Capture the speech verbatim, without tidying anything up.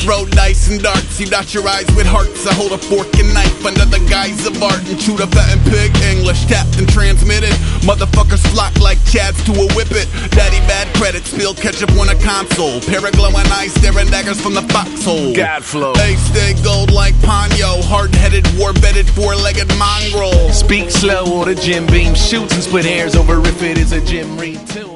throw dice and darts. You dot your eyes with hearts. I hold a fork and knife under the guise of art and chew the fat and pig. English tapped and transmitted. Motherfuckers flock like chads to a whippet. Daddy bad credit, spill ketchup on a console. Pair of glowing eyes, staring daggers from the foxhole. Godflow. They stay gold like Ponyo. Hard-headed, war-bedded, four-legged mongrel. Speak slow or the Jim Beam shoots and split hairs over if it is a Jim Reed tune.